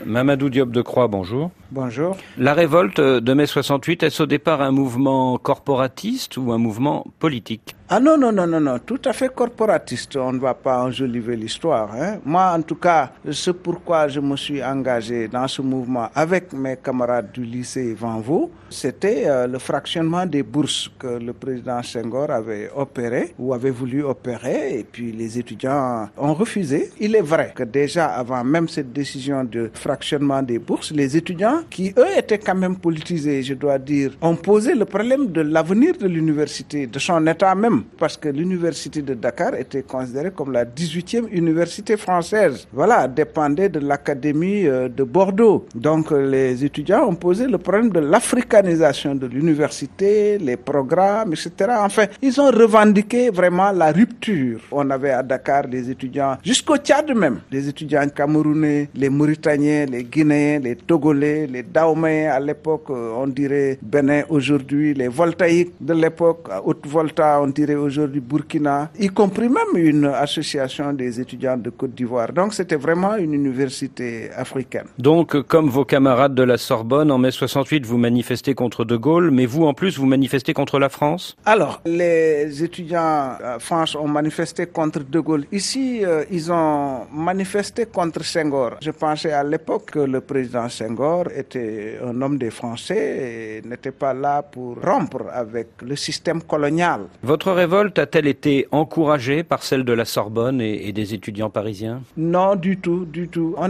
Mamadou Diop-Decroix, bonjour. Bonjour. La révolte de mai 68, est-ce au départ un mouvement corporatiste ou un mouvement politique? Ah non, tout à fait corporatiste. On ne va pas enjoliver l'histoire. Moi, en tout cas, c'est pourquoi je me suis engagé dans ce mouvement avec mes camarades du lycée Vanvo. C'était le fractionnement des bourses que le président Senghor avait opéré ou avait voulu opérer et puis les étudiants ont refusé. Il est vrai que déjà avant même cette décision de fractionnement des bourses, les étudiants qui, eux, étaient quand même politisés, je dois dire, ont posé le problème de l'avenir de l'université, de son état même. Parce que l'université de Dakar était considérée comme la 18e université française. Voilà, dépendait de l'académie de Bordeaux. Donc les étudiants ont posé le problème de l'africanisation de l'université, les programmes, etc. Enfin, ils ont revendiqué vraiment la rupture. On avait à Dakar des étudiants, jusqu'au Tchad même, des étudiants camerounais, les Mauritaniens, les Guinéens, les Togolais, les Daoméens à l'époque, on dirait Bénin aujourd'hui, les Voltaïques de l'époque, Haute-Volta, on dirait aujourd'hui Burkina, y compris même une association des étudiants de Côte d'Ivoire. Donc c'était vraiment une université africaine. Donc, comme vos camarades de la Sorbonne, en mai 68, vous manifestez contre De Gaulle, mais vous, en plus, vous manifestez contre la France? Alors, les étudiants en France ont manifesté contre De Gaulle. Ici, ils ont manifesté contre Senghor. Je pensais à l'époque que le président Senghor était un homme des Français et n'était pas là pour rompre avec le système colonial. Votre révolte a-t-elle été encouragée par celle de la Sorbonne et des étudiants parisiens? Non, du tout. On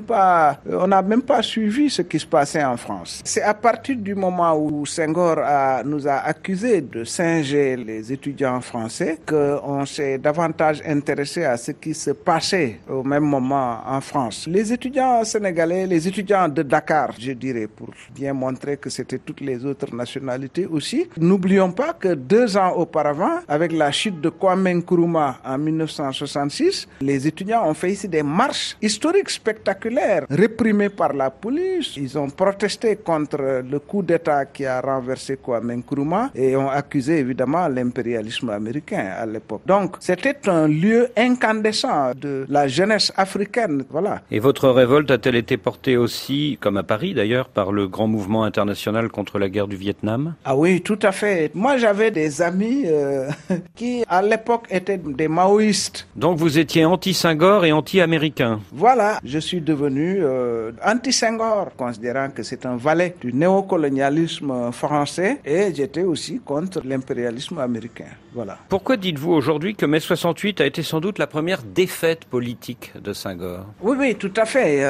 n'a même pas suivi ce qui se passait en France. C'est à partir du moment où Senghor nous a accusés de singer les étudiants français qu'on s'est davantage intéressé à ce qui se passait au même moment en France. Les étudiants sénégalais, les étudiants de Dakar, je dirais, pour bien montrer que c'était toutes les autres nationalités aussi. N'oublions pas que 2 ans auparavant, avec la chute de Kwame Nkrumah en 1966, les étudiants ont fait ici des marches historiques spectaculaires, réprimées par la police. Ils ont protesté contre le coup d'État qui a renversé Kwame Nkrumah et ont accusé évidemment l'impérialisme américain à l'époque. Donc c'était un lieu incandescent de la jeunesse africaine. Voilà. Et votre révolte a-t-elle été portée aussi, comme à Paris d'ailleurs, par le grand mouvement international contre la guerre du Vietnam? Ah oui, tout à fait. Moi j'avais des amis qui à l'époque étaient des maoïstes. Donc vous étiez anti-Senghor et anti-américain. Voilà, je suis devenu anti-Senghor, considérant que c'est un valet du néocolonialisme français et j'étais aussi contre l'impérialisme américain. Voilà. Pourquoi dites-vous aujourd'hui que mai 68 a été sans doute la première défaite politique de Senghor? Oui, tout à fait.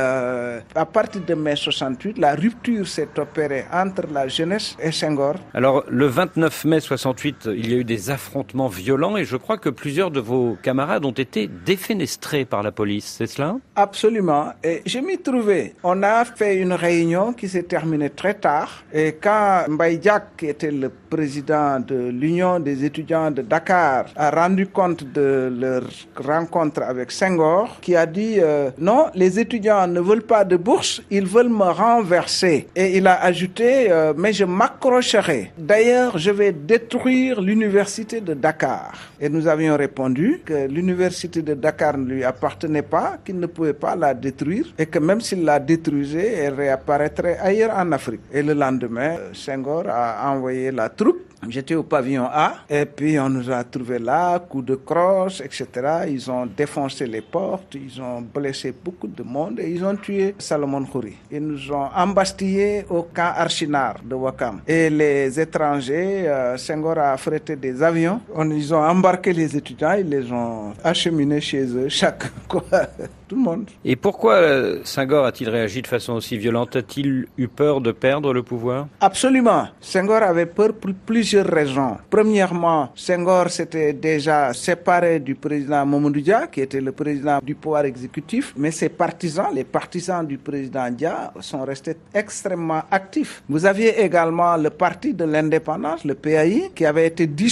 À partir de mai 68, la rupture s'est opérée entre la jeunesse et Senghor. Alors, le 29 mai 68, il y a eu des affrontements violents et je crois que plusieurs de vos camarades ont été défenestrés par la police, c'est cela? Absolument. Et je m'y trouvais. On a fait une réunion qui s'est terminée très tard. Et quand Mbaye Diack, qui était le président de l'Union des étudiants de Dakar, a rendu compte de leur rencontre avec Senghor, qui a dit non, les étudiants ne veulent pas de bourse, ils veulent me renverser. Et il a ajouté mais je m'accrocherai. D'ailleurs, je vais détruire l'université de Dakar. Et nous avions répondu que l'université de Dakar ne lui appartenait pas, qu'il ne pouvait pas la détruire et que même s'il la détruisait, elle réapparaîtrait ailleurs en Afrique. Et le lendemain, Senghor a envoyé la troupe. J'étais au pavillon A et puis on nous a trouvé là, coups de crosse, etc. Ils ont défoncé les portes, ils ont blessé beaucoup de monde et ils ont tué Salomon Khoury. Ils nous ont embastillés au camp Archinard de Ouakam. Et les étrangers, Senghor a affrété des avions. Ils ont embarqué les étudiants, ils les ont acheminés chez eux, chacun, quoi. Tout le monde. Et pourquoi Senghor a-t-il réagi de façon aussi violente? A-t-il eu peur de perdre le pouvoir? Absolument. Senghor avait peur pour plusieurs raisons. Premièrement, Senghor s'était déjà séparé du président Mamadou Dia, qui était le président du pouvoir exécutif, mais ses partisans, les partisans du président Dia, sont restés extrêmement actifs. Vous aviez également le parti de l'indépendance, le PAI, qui avait été dissous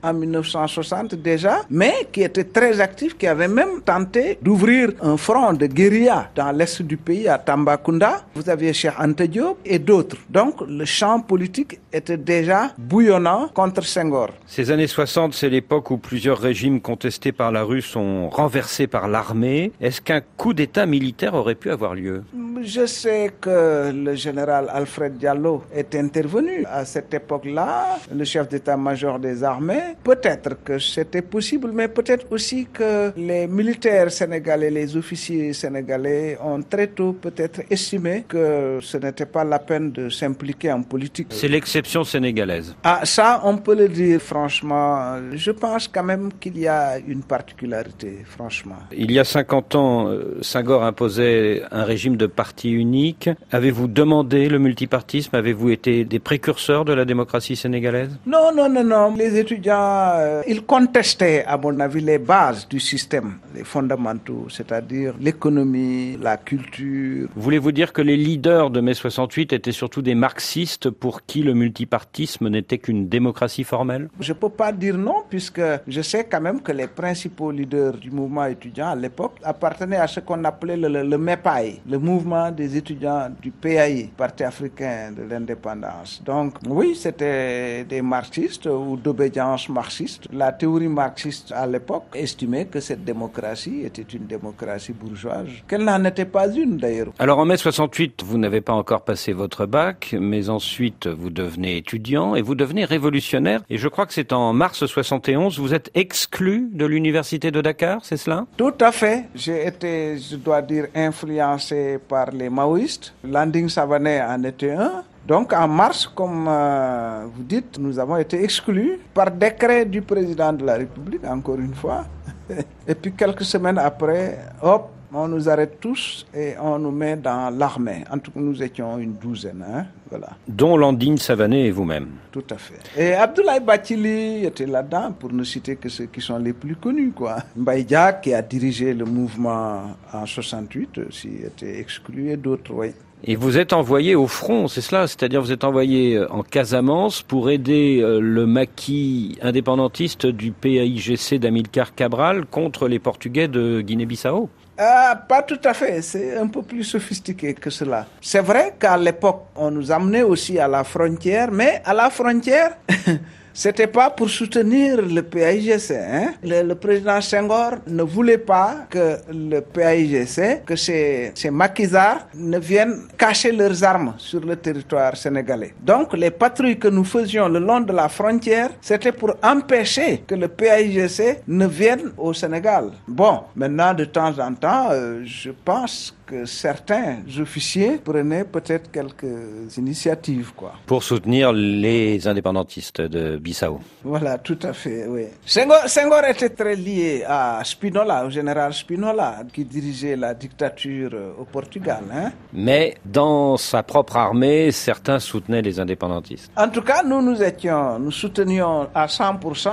en 1960 déjà, mais qui était très actif, qui avait même tenté d'ouvrir un front de guérilla dans l'est du pays, à Tambacounda. Vous aviez Cheikh Anta Diop et d'autres. Donc le champ politique était déjà bouillonnant contre Senghor. Ces années 60, c'est l'époque où plusieurs régimes contestés par la rue sont renversés par l'armée. Est-ce qu'un coup d'État militaire aurait pu avoir lieu? Je sais que le général Alfred Diallo est intervenu à cette époque-là, le chef d'état-major des armées. Peut-être que c'était possible, mais peut-être aussi que les militaires sénégalais, les officiers sénégalais ont très tôt peut-être estimé que ce n'était pas la peine de s'impliquer en politique. C'est l'exception sénégalaise. Ah, ça, on peut le dire franchement. Je pense quand même qu'il y a une particularité, franchement. Il y a 50 ans, Senghor imposait un régime de parti unique. Avez-vous demandé le multipartisme? Avez-vous été des précurseurs de la démocratie sénégalaise? Non. Les étudiants, ils contestaient, à mon avis, les bases du système, les fondamentaux, c'est-à-dire l'économie, la culture. Voulez-vous dire que les leaders de mai 68 étaient surtout des marxistes pour qui le multipartisme n'était qu'une démocratie formelle? Je ne peux pas dire non, puisque je sais quand même que les principaux leaders du mouvement étudiant à l'époque appartenaient à ce qu'on appelait le MEPAI, le mouvement des étudiants du PAI, Parti africain de l'indépendance. Donc oui, c'était des marxistes ou d'obédience marxiste. La théorie marxiste à l'époque estimait que cette démocratie était une démocratie bourgeoise, qu'elle n'en était pas une d'ailleurs. Alors en mai 68, vous n'avez pas encore passé votre bac, mais ensuite vous devenez étudiant et vous devenez révolutionnaire. Et je crois que c'est en mars 71, vous êtes exclu de l'université de Dakar, c'est cela? Tout à fait. J'ai été, je dois dire, influencé par les maoïstes. Landing Savané en était un. Donc en mars, comme vous dites, nous avons été exclus par décret du président de la République, encore une fois. Et puis quelques semaines après, hop, on nous arrête tous et on nous met dans l'armée. En tout cas, nous étions une douzaine, voilà. Dont Landing Savané et vous-même. Tout à fait. Et Abdoulaye Bathily était là-dedans, pour ne citer que ceux qui sont les plus connus, quoi. Mbaye Dia, qui a dirigé le mouvement en 68, aussi était exclu, et d'autres, oui. Et vous êtes envoyé au front, c'est cela? C'est-à-dire vous êtes envoyé en Casamance pour aider le maquis indépendantiste du PAIGC d'Amilcar Cabral contre les Portugais de Guinée-Bissau? Pas tout à fait, c'est un peu plus sophistiqué que cela. C'est vrai qu'à l'époque, on nous amenait aussi à la frontière, mais à la frontière... C'était pas pour soutenir le PAIGC. Le président Senghor ne voulait pas que le PAIGC, que ces maquisards ne viennent cacher leurs armes sur le territoire sénégalais. Donc les patrouilles que nous faisions le long de la frontière, c'était pour empêcher que le PAIGC ne vienne au Sénégal. Bon, maintenant de temps en temps, je pense que certains officiers prenaient peut-être quelques initiatives, quoi. Pour soutenir les indépendantistes de Bissau. Voilà, tout à fait, oui. Senghor était très lié à Spinola, au général Spinola, qui dirigeait la dictature au Portugal. Mais dans sa propre armée, certains soutenaient les indépendantistes. En tout cas, nous soutenions à 100%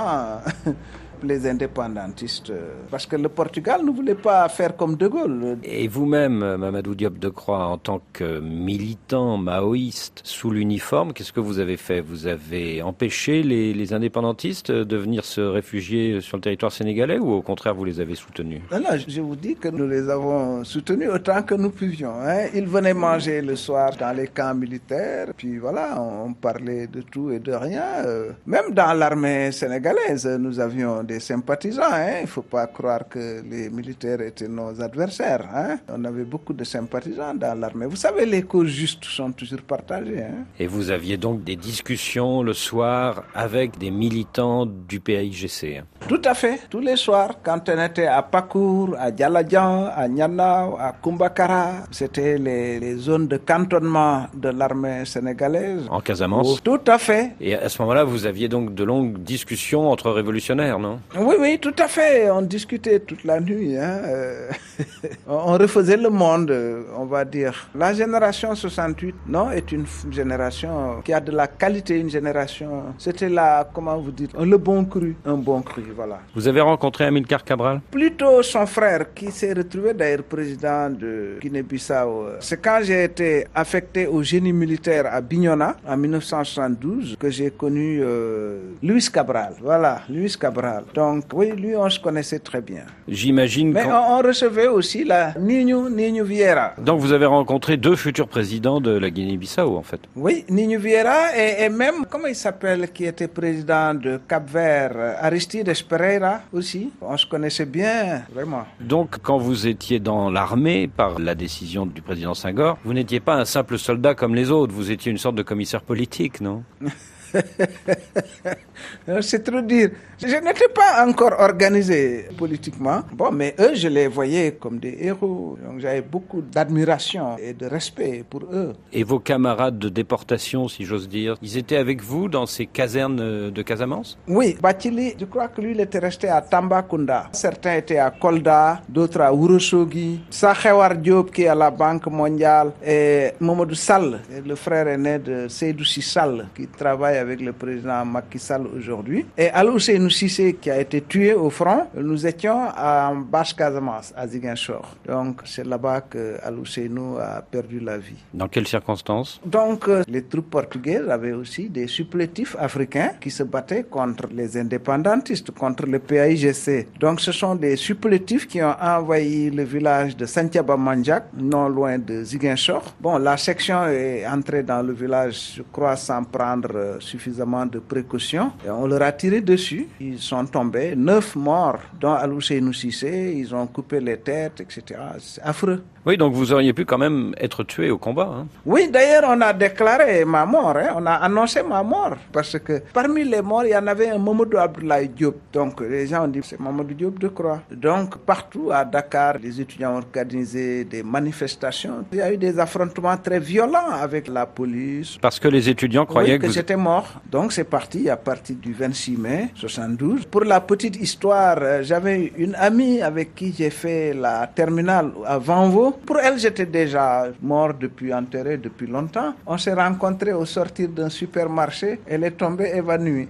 les indépendantistes, parce que le Portugal ne voulait pas faire comme De Gaulle. Et vous-même, Mamadou Diop Decroix, en tant que militant maoïste sous l'uniforme, qu'est-ce que vous avez fait? Vous avez empêché les indépendantistes de venir se réfugier sur le territoire sénégalais ou au contraire vous les avez soutenus? Non, je vous dis que nous les avons soutenus autant que nous pouvions. Ils venaient manger le soir dans les camps militaires, puis voilà, on parlait de tout et de rien. Même dans l'armée sénégalaise, nous avions des sympathisants. Il ne faut pas croire que les militaires étaient nos adversaires. On avait beaucoup de sympathisants dans l'armée. Vous savez, les causes justes sont toujours partagées. Et vous aviez donc des discussions le soir avec des militants du PAIGC? Tout à fait. Tous les soirs, quand on était à Pakour, à Dialadjan, à Nianao, à Kumbakara, c'était les zones de cantonnement de l'armée sénégalaise. En Casamance? Tout à fait. Et à ce moment-là, vous aviez donc de longues discussions entre révolutionnaires, non? Oui, tout à fait. On discutait toute la nuit. On refaisait le monde, on va dire. La génération 68, non, est une génération qui a de la qualité, une génération. C'était comment vous dites, le bon cru. Un bon cru, voilà. voilà. Vous avez rencontré Amilcar Cabral? Plutôt son frère, qui s'est retrouvé d'ailleurs président de Guinée-Bissau. C'est quand j'ai été affecté au génie militaire à Bignona en 1972 que j'ai connu Luis Cabral. Voilà, Luis Cabral. Donc oui, lui, on se connaissait très bien. J'imagine. Mais on recevait aussi la Nino Vieira. Donc vous avez rencontré deux futurs présidents de la Guinée-Bissau, en fait. Oui, Nino Vieira et même, comment il s'appelle, qui était président de Cap-Vert, Aristides Pereira aussi. On se connaissait bien, vraiment. Donc quand vous étiez dans l'armée, par la décision du président Senghor, vous n'étiez pas un simple soldat comme les autres, vous étiez une sorte de commissaire politique, non? C'est trop dire. Je n'étais pas encore organisé politiquement. Bon, mais eux, je les voyais comme des héros. Donc j'avais beaucoup d'admiration et de respect pour eux. Et vos camarades de déportation, si j'ose dire, ils étaient avec vous dans ces casernes de Casamance? Oui, Bathily, je crois que lui, il était resté à Tambacounda. Certains étaient à Kolda, d'autres à Ourossogui. Sakhewar Diop, qui est à la Banque mondiale, et Mamadou Sall, le frère aîné de Seydou Sall, qui travaille avec le président Macky Sall aujourd'hui. Et Alou Seynou Cissé, qui a été tué au front, nous étions en Basse-Casamance, à Ziguinchor. Donc c'est là-bas que Alou Seynou a perdu la vie. Dans quelles circonstances? Donc les troupes portugaises avaient aussi des supplétifs africains qui se battaient contre les indépendantistes, contre le PAIGC. Donc ce sont des supplétifs qui ont envahi le village de Santiaba Manjak, non loin de Ziguinchor. Bon, la section est entrée dans le village, je crois, sans prendre suffisamment de précautions. Et on leur a tiré dessus. Ils sont tombés, 9 morts, dont Alou Seynou Cissé. Ils ont coupé les têtes, etc. C'est affreux. Oui, donc vous auriez pu quand même être tué au combat. Hein. Oui, d'ailleurs, on a déclaré ma mort. On a annoncé ma mort. Parce que parmi les morts, il y en avait un Mamadou Abdoulaye Diop. Donc les gens ont dit c'est Mamadou Diop de Croix. Donc partout à Dakar, les étudiants ont organisé des manifestations. Il y a eu des affrontements très violents avec la police. Parce que les étudiants croyaient que j'étais mort. Donc c'est parti à partir du 26 mai 72. Pour la petite histoire, j'avais une amie avec qui j'ai fait la terminale à Vanvo. Pour elle, j'étais déjà mort enterré depuis longtemps. On s'est rencontrés au sortir d'un supermarché. Elle est tombée évanouie.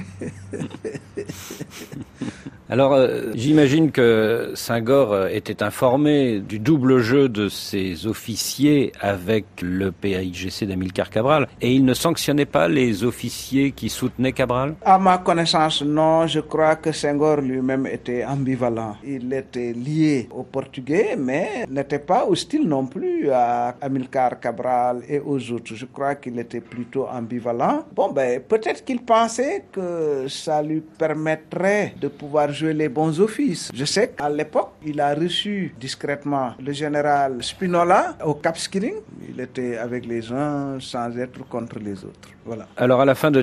Alors, j'imagine que Senghor était informé du double jeu de ses officiers avec le PAIGC d'Amilcar Cabral et il ne sanctionnait pas les officiers qui soutenaient Cabral? À ma connaissance, non. Je crois que Senghor lui-même était ambivalent. Il était lié aux Portugais, mais n'était pas hostile non plus à Amilcar Cabral et aux autres. Je crois qu'il était plutôt ambivalent. Bon, peut-être qu'il pensait que ça lui permettrait de pouvoir jouer les bons offices. Je sais qu'à l'époque, il a reçu discrètement le général Spinola au Cap Skirring. Il était avec les uns sans être contre les autres. Voilà. Alors à la fin de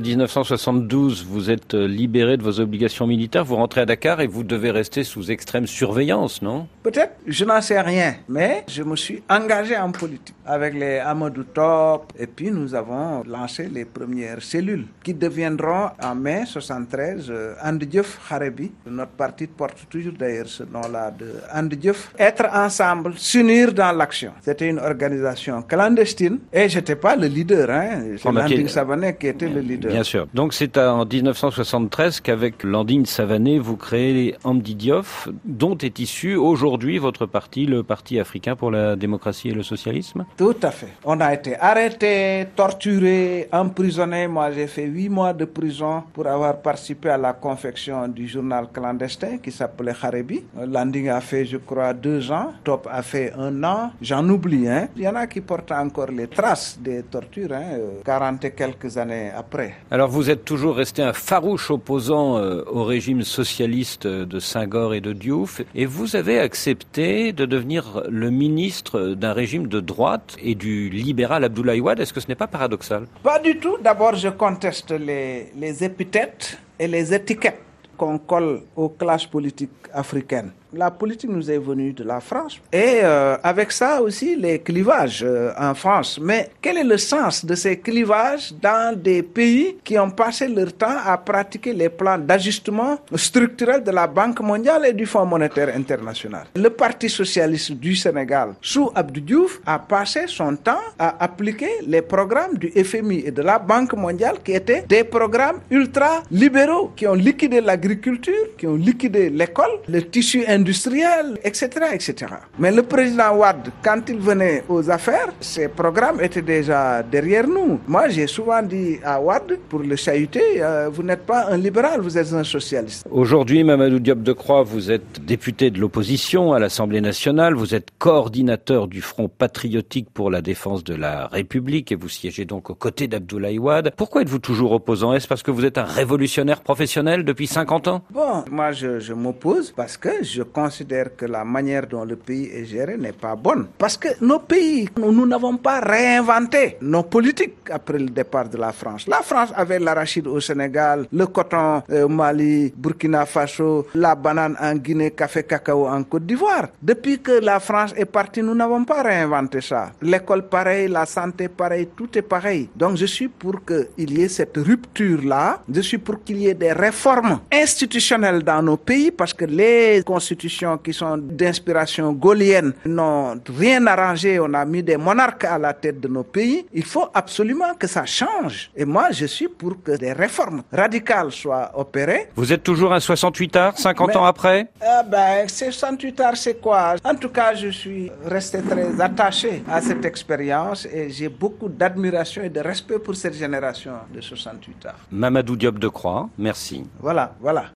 1972, vous êtes libéré de vos obligations militaires, vous rentrez à Dakar et vous devez rester sous extrême surveillance, non? Peut-être, je n'en sais rien, mais je me suis engagé en politique avec les Amadou Top et puis nous avons lancé les premières cellules qui deviendront en mai 73 And Diouf Kharebi. Notre parti porte toujours d'ailleurs ce nom-là de And Diouf. Être ensemble, s'unir dans l'action. C'était une organisation clandestine et je n'étais pas le leader. C'est Landing Savané qui était le leader. Bien sûr. Donc c'est en 1973 qu'avec Landing Savané, vous créez Amdi Diouf, dont est issu aujourd'hui votre parti, le Parti africain pour la démocratie et le socialisme? Tout à fait. On a été arrêtés, torturés, emprisonnés. Moi, j'ai fait 8 mois de prison pour avoir participé à la confection du journal clandestin qui s'appelait Kharebi. Landing a fait, je crois, 2 ans. Top a fait 1 an. J'en oublie. Il y en a qui portent encore les traces des tortures, 40 et quelques années après. Alors, vous êtes toujours resté un farouche opposant au régime socialiste de Senghor et de Diouf, et vous avez accepté de devenir le ministre d'un régime de droite et du libéral Abdoulaye Wade. Est-ce que ce n'est pas paradoxal? Pas du tout. D'abord, je conteste les épithètes et les étiquettes qu'on colle aux classes politiques africaines. La politique nous est venue de la France. Et avec ça aussi, les clivages en France. Mais quel est le sens de ces clivages dans des pays qui ont passé leur temps à pratiquer les plans d'ajustement structurel de la Banque mondiale et du Fonds monétaire international? Le Parti socialiste du Sénégal, sous Abdou Diouf, a passé son temps à appliquer les programmes du FMI et de la Banque mondiale qui étaient des programmes ultra-libéraux qui ont liquidé l'agriculture, qui ont liquidé l'école, le tissu industriel, etc., etc. Mais le président Wade, quand il venait aux affaires, ces programmes étaient déjà derrière nous. Moi, j'ai souvent dit à Wade, pour le chahuter, vous n'êtes pas un libéral, vous êtes un socialiste. Aujourd'hui, Mamadou Diop Decroix, vous êtes député de l'opposition à l'Assemblée nationale, vous êtes coordinateur du Front patriotique pour la défense de la République et vous siégez donc aux côtés d'Abdoulaye Wade. Pourquoi êtes-vous toujours opposant? Est-ce parce que vous êtes un révolutionnaire professionnel depuis 50 ans? Bon, moi je m'oppose parce que je considère que la manière dont le pays est géré n'est pas bonne. Parce que nos pays, nous n'avons pas réinventé nos politiques après le départ de la France. La France avait l'arachide au Sénégal, le coton au Mali, Burkina Faso, la banane en Guinée, café, cacao en Côte d'Ivoire. Depuis que la France est partie, nous n'avons pas réinventé ça. L'école pareil, la santé pareil, tout est pareil. Donc je suis pour qu'il y ait cette rupture-là. Je suis pour qu'il y ait des réformes institutionnelles dans nos pays parce que les constitutions qui sont d'inspiration gaullienne n'ont rien arrangé. On a mis des monarques à la tête de nos pays. Il faut absolument que ça change. Et moi, je suis pour que des réformes radicales soient opérées. Vous êtes toujours un 68ard, 50 ans après? 68ard, c'est quoi? En tout cas, je suis resté très attaché à cette expérience et j'ai beaucoup d'admiration et de respect pour cette génération de 68 ans. Mamadou Diop Decroix, merci. Voilà.